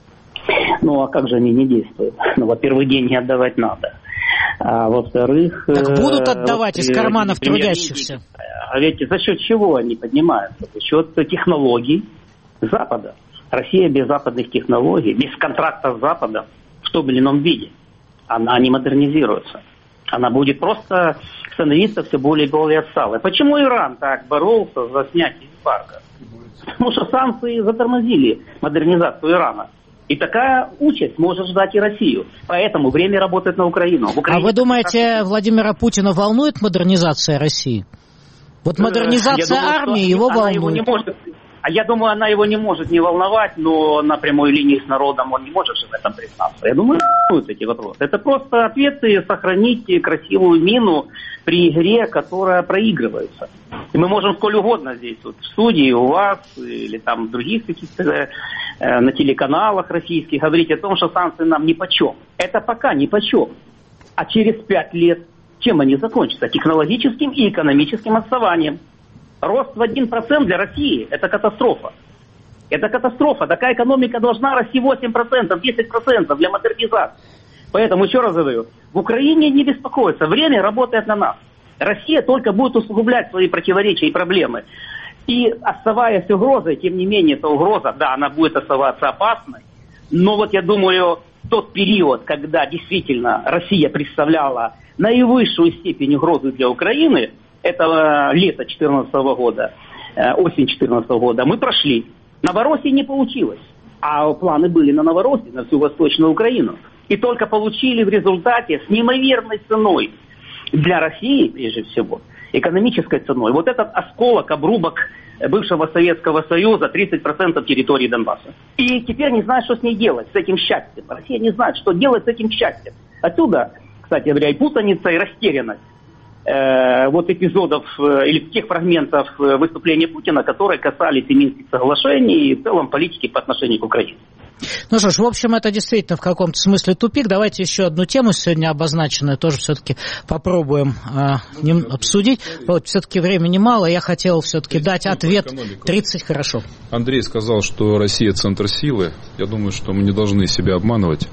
Ну, а как же они не действуют? Ну, во-первых, деньги отдавать надо. А во-вторых... Так будут отдавать из карманов трудящихся. А ведь за счет чего они поднимаются? За счет технологий Запада. Россия без западных технологий, без контракта с Западом в том или ином виде, она не модернизируется. Она будет просто становиться все более и более отсталой. Почему Иран так боролся за снятие эмбарго? Потому что санкции затормозили модернизацию Ирана. И такая участь может ждать и Россию. Поэтому время работает на Украину. А вы думаете, Владимира Путина волнует модернизация России? Вот модернизация армии его волнует. Я думаю, она его не может не волновать, но на прямой линии с народом он не может же в этом признаться. Я думаю, волнуют эти вопросы. Это просто ответы сохранить красивую мину при игре, которая проигрывается. И мы можем сколь угодно здесь, вот, в студии, у вас, или там в других каких-то на телеканалах российских говорить о том, что санкции нам нипочем. Это пока нипочем. А через 5 лет чем они закончатся? Технологическим и экономическим отставанием. Рост в 1% для России – это катастрофа. Это катастрофа. Такая экономика должна расти 8%, 10% для модернизации. Поэтому, еще раз говорю, в Украине не беспокоиться. Время работает на нас. Россия только будет усугублять свои противоречия и проблемы. И оставаясь угрозой, тем не менее, эта угроза, да, она будет оставаться опасной. Но вот я думаю, тот период, когда действительно Россия представляла наивысшую степень угрозы для Украины, это лето 2014 года, осень 2014 года, мы прошли. Новороссия не получилось. А планы были на Новороссию, на всю Восточную Украину. И только получили в результате с неимоверной ценой для России, прежде всего, экономической ценой. Вот этот осколок, обрубок бывшего Советского Союза, 30% территории Донбасса. И теперь не знает, что с ней делать, с этим счастьем. Россия не знает, что делать с этим счастьем. Отсюда, кстати говоря, и путаница, и растерянность вот эпизодов или тех фрагментов выступления Путина, которые касались и Минских соглашений, и в целом политики по отношению к Украине. Ну что ж, в общем, это действительно в каком-то смысле тупик. Давайте еще одну тему сегодня обозначенную тоже все-таки попробуем обсудить. Вот, все-таки времени мало, я хотел все-таки дать ответ. 30, хорошо. Андрей сказал, что Россия центр силы. Я думаю, что мы не должны себя обманывать.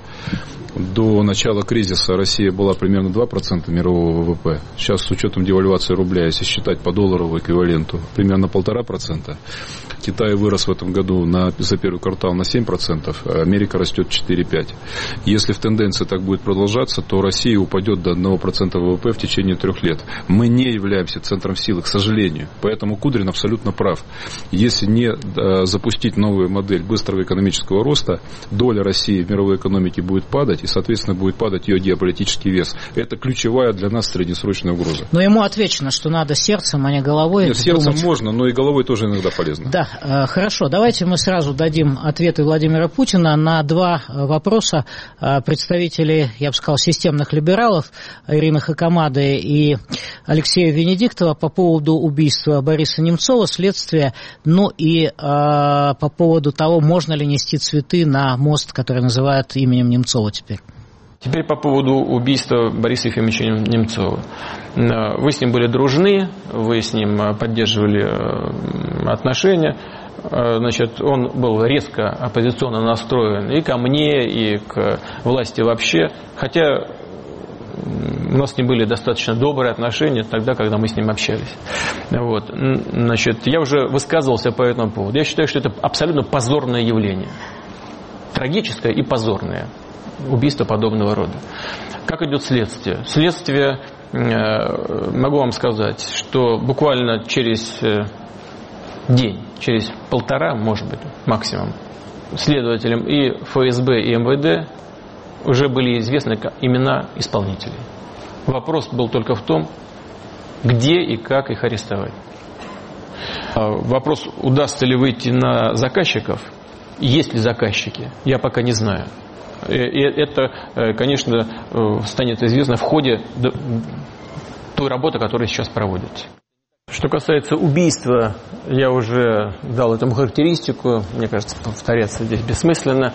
До начала кризиса Россия была примерно 2% мирового ВВП. Сейчас с учетом девальвации рубля, если считать по долларовому эквиваленту, примерно 1,5%. Китай вырос в этом году за первый квартал на 7%, а Америка растет 4,5%. Если в тенденции так будет продолжаться, то Россия упадет до 1% ВВП в течение 3 лет. Мы не являемся центром силы, к сожалению. Поэтому Кудрин абсолютно прав. Если не запустить новую модель быстрого экономического роста, доля России в мировой экономике будет падать, и, соответственно, будет падать ее геополитический вес. Это ключевая для нас среднесрочная угроза. Но ему отвечено, что надо сердцем, а не головой. Нет, сердцем можно, но и головой тоже иногда полезно. Да. Хорошо, давайте мы сразу дадим ответы Владимира Путина на 2 вопроса представителей, я бы сказал, системных либералов Ирины Хакамады и Алексея Венедиктова по поводу убийства Бориса Немцова, следствия, ну и по поводу того, можно ли нести цветы на мост, который называют именем Немцова теперь. Теперь по поводу убийства Бориса Ефимовича Немцова. Вы с ним были дружны, вы с ним поддерживали отношения. Значит, он был резко оппозиционно настроен и ко мне, и к власти вообще. Хотя у нас с ним были достаточно добрые отношения тогда, когда мы с ним общались. Вот. Значит, я уже высказывался по этому поводу. Я считаю, что это абсолютно позорное явление. Трагическое и позорное. Убийство подобного рода. Как идет следствие? Следствие, могу вам сказать, что буквально через день, через 1,5, может быть, максимум, следователям и ФСБ, и МВД уже были известны имена исполнителей. Вопрос был только в том, где и как их арестовать. Вопрос, удастся ли выйти на заказчиков, есть ли заказчики, я пока не знаю. И это, конечно, станет известно в ходе той работы, которая сейчас проводится. Что касается убийства, я уже дал этому характеристику, мне кажется, повторяться здесь бессмысленно.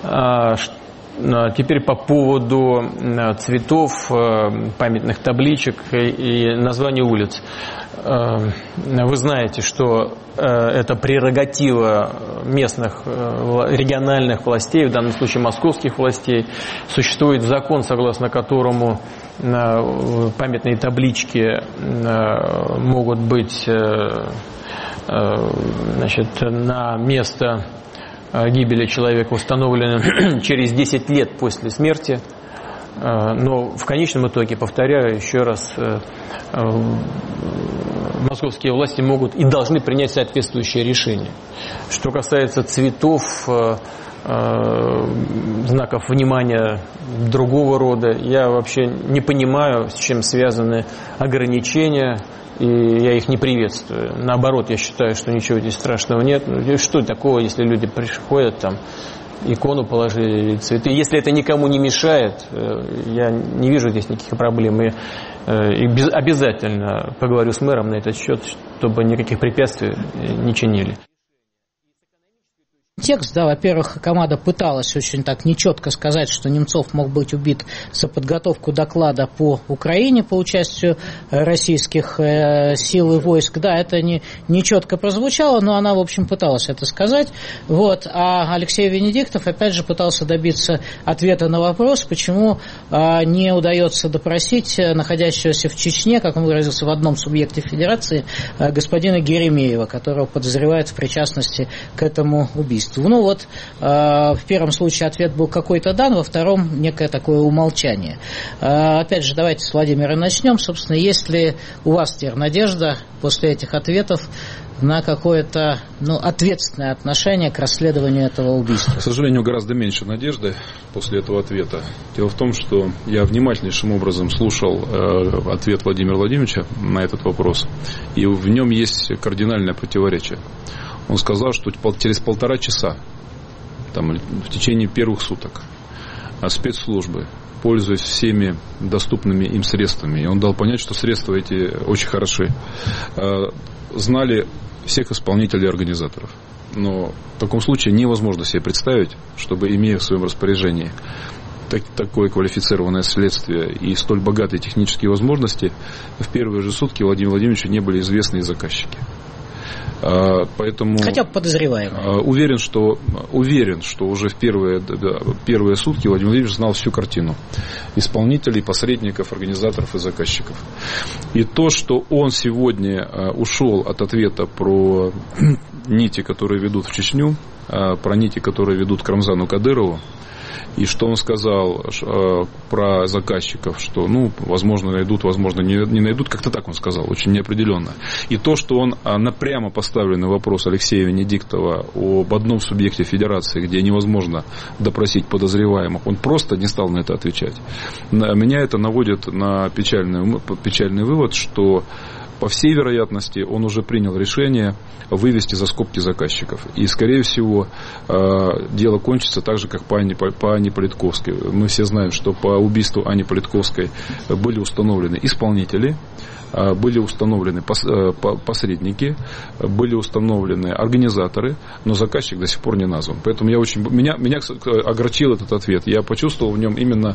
Теперь по поводу цветов, памятных табличек и названий улиц. Вы знаете, что это прерогатива местных региональных властей, в данном случае московских властей. Существует закон, согласно которому памятные таблички могут быть, значит, на место гибели человека установлены через 10 лет после смерти. Но в конечном итоге, повторяю еще раз, московские власти могут и должны принять соответствующее решение. Что касается цветов, знаков внимания другого рода, я вообще не понимаю, с чем связаны ограничения, и я их не приветствую. Наоборот, я считаю, что ничего здесь страшного нет. Что такого, если люди приходят, там, икону положили, цветы. Если это никому не мешает, я не вижу здесь никаких проблем. И обязательно поговорю с мэром на этот счет, чтобы никаких препятствий не чинили. Текст, да, во-первых, Хамада пыталась очень так нечетко сказать, что Немцов мог быть убит за подготовку доклада по Украине по участию российских сил и войск. Да, это нечетко прозвучало, но она, в общем, пыталась это сказать. Вот. А Алексей Венедиктов, опять же, пытался добиться ответа на вопрос, почему не удается допросить находящегося в Чечне, как он выразился, в одном субъекте федерации, господина Геремеева, которого подозревают в причастности к этому убийству. Ну вот, в первом случае ответ был какой-то дан, во втором некое такое умолчание. Опять же, давайте с Владимира начнем. Собственно, есть ли у вас теперь надежда после этих ответов на какое-то ответственное отношение к расследованию этого убийства? К сожалению, гораздо меньше надежды после этого ответа. Дело в том, что я внимательнейшим образом слушал ответ Владимира Владимировича на этот вопрос, и в нем есть кардинальное противоречие. Он сказал, что через 1,5 часа, в течение первых суток, спецслужбы, пользуясь всеми доступными им средствами, и он дал понять, что средства эти очень хороши, знали всех исполнителей и организаторов. Но в таком случае невозможно себе представить, чтобы, имея в своем распоряжении такое квалифицированное следствие и столь богатые технические возможности, в первые же сутки Владимиру Владимировичу не были известны и заказчики. Поэтому хотя бы подозреваемый. Уверен, что уже в первые сутки Владимир Владимирович знал всю картину исполнителей, посредников, организаторов и заказчиков. И то, что он сегодня ушел от ответа про нити, которые ведут в Чечню, про нити, которые ведут к Рамзану Кадырову, и что он сказал про заказчиков, что, возможно, найдут, возможно, не найдут, как-то так он сказал, очень неопределенно. И то, что он на прямо поставленный вопрос Алексея Венедиктова об одном субъекте федерации, где невозможно допросить подозреваемых, он просто не стал на это отвечать. Меня это наводит на печальный вывод, что по всей вероятности, он уже принял решение вывести за скобки заказчиков. И, скорее всего, дело кончится так же, как по Анне Политковской. Мы все знаем, что по убийству Анны Политковской были установлены исполнители, были установлены посредники, были установлены организаторы, но заказчик до сих пор не назван. Поэтому меня огорчил этот ответ. Я почувствовал в нем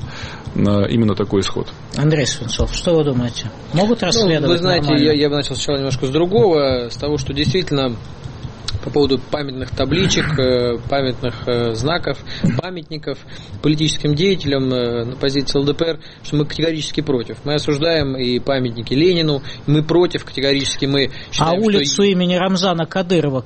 именно такой исход. Андрей Свинцов, что вы думаете? Могут расследовать? Вы знаете, я бы начал сначала немножко с другого, с того, что действительно по поводу памятных табличек, памятных знаков, памятников политическим деятелям на позиции ЛДПР, что мы категорически против. Мы осуждаем и памятники Ленину, мы против категорически. Мы считаем, улицу имени Рамзана Кадырова,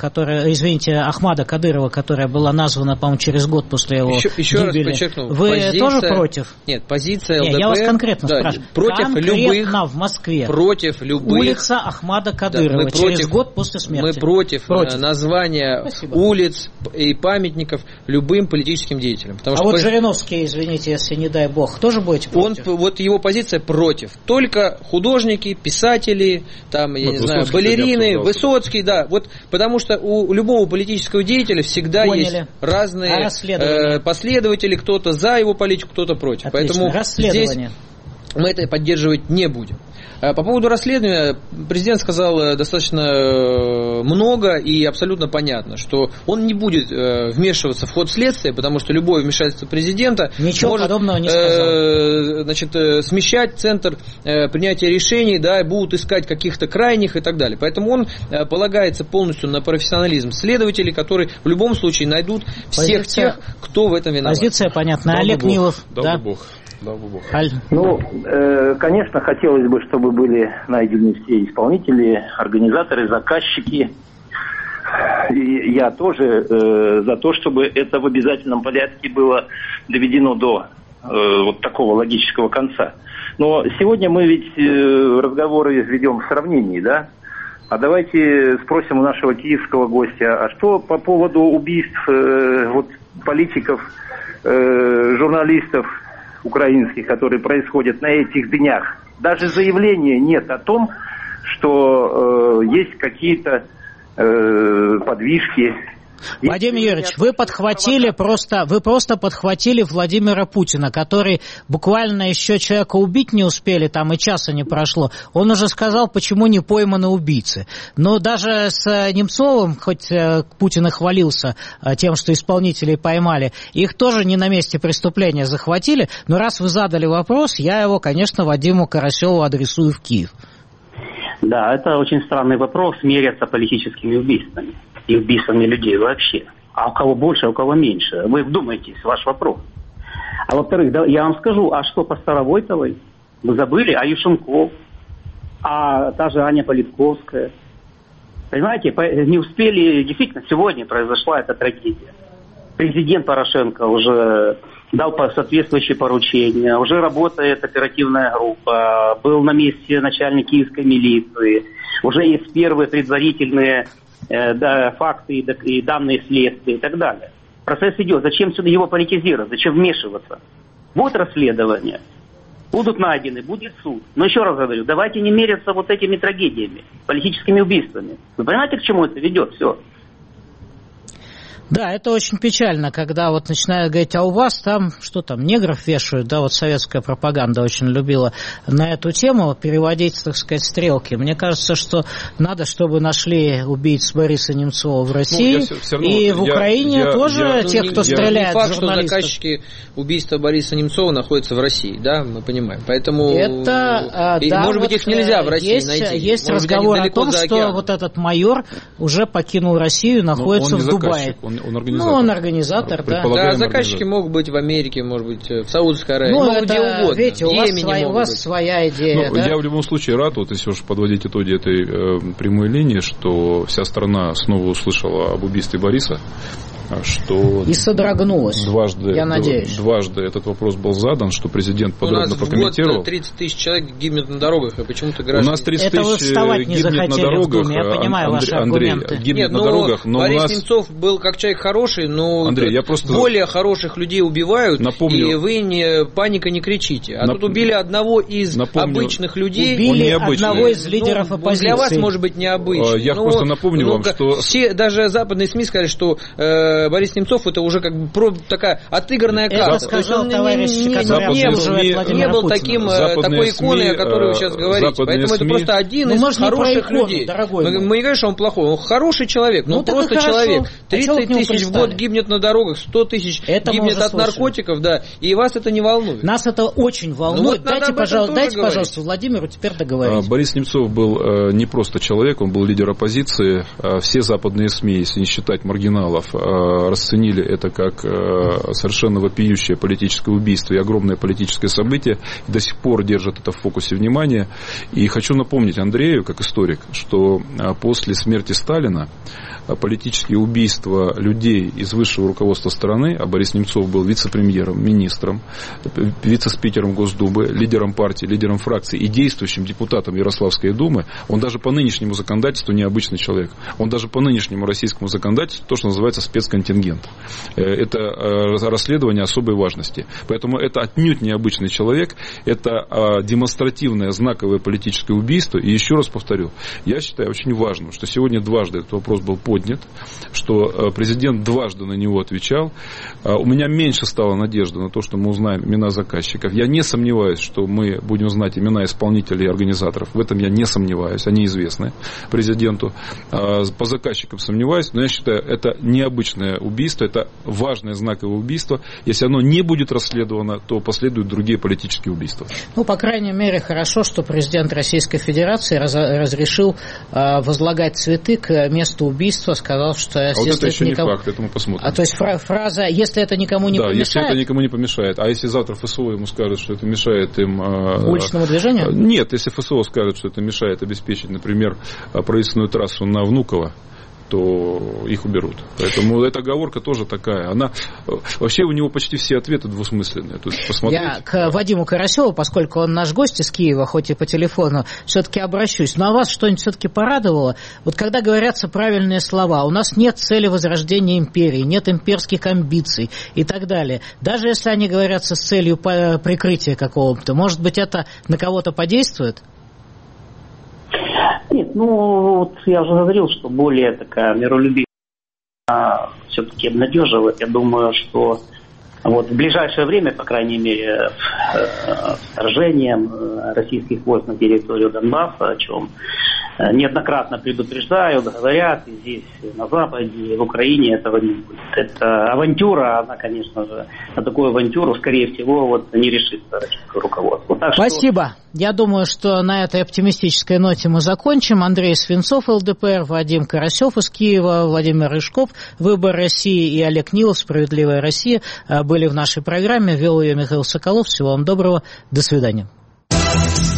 Ахмада Кадырова, которая была названа, по-моему, через год после его еще гибели. Раз подчеркну, вы тоже против? Нет, позиция ЛДПР... Я вас конкретно спрашиваю. Против любых... в Москве. Против любых... Улица Ахмада Кадырова, через год после смерти. Мы против названия улиц и памятников любым политическим деятелям. Вот Жириновский, извините, если не дай бог, тоже будете против? Вот его позиция против. Только художники, писатели, балерины, Высоцкий, да. Потому что у любого политического деятеля всегда есть разные последователи, кто-то за его политику, кто-то против. Отлично. Поэтому здесь мы это поддерживать не будем. По поводу расследования президент сказал достаточно много и абсолютно понятно, что он не будет вмешиваться в ход следствия, потому что любое вмешательство президента может подобного не сказал. Смещать центр принятия решений, и будут искать каких-то крайних и так далее. Поэтому он полагается полностью на профессионализм следователей, которые в любом случае найдут всех тех, кто в этом виноват. Позиция понятна. Олег Нилов. Дал бы Бог. Конечно, хотелось бы, чтобы были найдены все исполнители, организаторы, заказчики. И я тоже за то, чтобы это в обязательном порядке было доведено до такого логического конца. Но сегодня мы ведь разговоры ведем в сравнении, да? А давайте спросим у нашего киевского гостя, а что по поводу убийств политиков, журналистов украинских, которые происходят на этих днях? Даже заявления нет о том, что есть какие-то подвижки Владимир Юрьевич, вы просто подхватили Владимира Путина, который буквально еще человека убить не успели, там и часа не прошло. Он уже сказал, почему не пойманы убийцы. Но даже с Немцовым, хоть Путин и хвалился тем, что исполнителей поймали, их тоже не на месте преступления захватили. Но раз вы задали вопрос, я его, конечно, Вадиму Карасеву адресую в Киев. Да, это очень странный вопрос, мерятся политическими убийствами и убийствами людей вообще. А у кого больше, а у кого меньше? Вы вдумайтесь, ваш вопрос. А во-вторых, да, я вам скажу, а что по Старовойтовой? Вы забыли? А Юшенков? А та же Аня Политковская? Понимаете, не успели, действительно, сегодня произошла эта трагедия. Президент Порошенко уже дал соответствующие поручения, уже работает оперативная группа, был на месте начальник киевской милиции, уже есть первые предварительные факты и данные следствия и так далее. Процесс идет. Зачем сюда его политизировать? Зачем вмешиваться? Вот расследование. Будут найдены, будет суд. Но еще раз говорю, давайте не меряться вот этими трагедиями, политическими убийствами. Вы понимаете, к чему это ведет все? Да, это очень печально, когда вот начинают говорить, а у вас там, что там, негров вешают, да, вот советская пропаганда очень любила на эту тему переводить, так сказать, стрелки. Мне кажется, что надо, чтобы нашли убийц Бориса Немцова в России, и в Украине тоже те, кто стреляет в журналистов. Не факт, что заказчики убийства Бориса Немцова находятся в России, да, мы понимаем. Поэтому, это, да, может быть, их нельзя в России найти. Есть разговор о том, что вот этот майор уже покинул Россию, находится в Дубае. Он организатор. Он организатор, да. Да, заказчики могут быть в Америке, может быть, в Саудовской Аравии, где угодно. Видите, у вас своя идея. Да? Я в любом случае рад, вот если уж подводить итоги этой прямой линии, что вся страна снова услышала об убийстве Бориса. Что и содрогнулась, я надеюсь. Дважды этот вопрос был задан, что президент подробно прокомментировал. У нас в год 30 тысяч человек гибнет на дорогах, и почему-то граждане... У нас 30 тысяч гибнет на дорогах, я понимаю ваши аргументы. Гибнет на дорогах, но Борис у нас... Немцов был как человек хороший, но Андрей, я просто... более хороших людей убивают, напомню... и вы паника не кричите. А тут убили одного из обычных людей. Убили одного из лидеров оппозиции. Для вас, может быть, необычно. Я просто напомню вам, что... Все, даже западные СМИ сказали, что Борис Немцов это уже как бы такая отыгранная карта. Это сказал товарищ, который обслуживает Владимира не был Путина. такой иконой, о которой вы сейчас говорите. Поэтому это просто один из хороших людей. Мы не говорим, что он плохой, он хороший человек, но просто человек. 30 тысяч в год гибнет на дорогах, 100 тысяч гибнет от наркотиков, да, и вас это не волнует. Нас это очень волнует. Дайте, пожалуйста, Владимиру теперь договорить. Борис Немцов был не просто человек, он был лидер оппозиции. Все западные СМИ, если не считать маргиналов, расценили это как совершенно вопиющее политическое убийство и огромное политическое событие, и до сих пор держат это в фокусе внимания. И хочу напомнить Андрею, как историк, что после смерти Сталина политические убийства людей из высшего руководства страны, а Борис Немцов был вице-премьером, министром, вице-спикером Госдумы, лидером партии, лидером фракции и действующим депутатом Ярославской Думы, он даже по нынешнему законодательству необычный человек. Он даже по нынешнему российскому законодательству то, что называется спецконтингент. Это расследование особой важности. Поэтому это отнюдь необычный человек, это демонстративное, знаковое политическое убийство. И еще раз повторю, я считаю очень важным, что сегодня дважды этот вопрос был поднят, что президент дважды на него отвечал. У меня меньше стало надежды на то, что мы узнаем имена заказчиков. Я не сомневаюсь, что мы будем знать имена исполнителей и организаторов. В этом я не сомневаюсь. Они известны президенту. По заказчикам сомневаюсь, но я считаю, это необычное убийство, это важное знаковое убийство. Если оно не будет расследовано, то последуют другие политические убийства. Ну, по крайней мере, хорошо, что президент Российской Федерации разрешил возлагать цветы к месту убийства, сказал, что... А вот это еще не факт, это мы посмотрим. То есть фраза «если это никому не помешает». Да, если это никому не помешает. А если завтра ФСО ему скажет, что это мешает им... Уличному движению? Нет, если ФСО скажет, что это мешает обеспечить, например, проездную трассу на Внуково, то их уберут. Поэтому эта оговорка тоже такая. Она... Вообще у него почти все ответы двусмысленные. То есть посмотреть... Я к Вадиму Карасеву, поскольку он наш гость из Киева, хоть и по телефону, все-таки обращусь. Но вас что-нибудь все-таки порадовало? Вот когда говорятся правильные слова, у нас нет цели возрождения империи, нет имперских амбиций и так далее. Даже если они говорятся с целью прикрытия какого-то, может быть, это на кого-то подействует? Нет, вот я уже говорил, что более такая миролюбивая все-таки обнадеживает. Я думаю, что вот в ближайшее время, по крайней мере, вторжением российских войск на территорию Донбасса, о чем неоднократно предупреждают, говорят, и здесь, на Западе, и в Украине этого не будет. Это авантюра, она, конечно же, на такую авантюру, скорее всего, вот не решится российское руководство. Спасибо. Я думаю, что на этой оптимистической ноте мы закончим. Андрей Свинцов, ЛДПР, Вадим Карасев из Киева, Владимир Рыжков, «Выбор России» и Олег Нилов, «Справедливая Россия» были в нашей программе. Вел ее Михаил Соколов. Всего вам доброго. До свидания.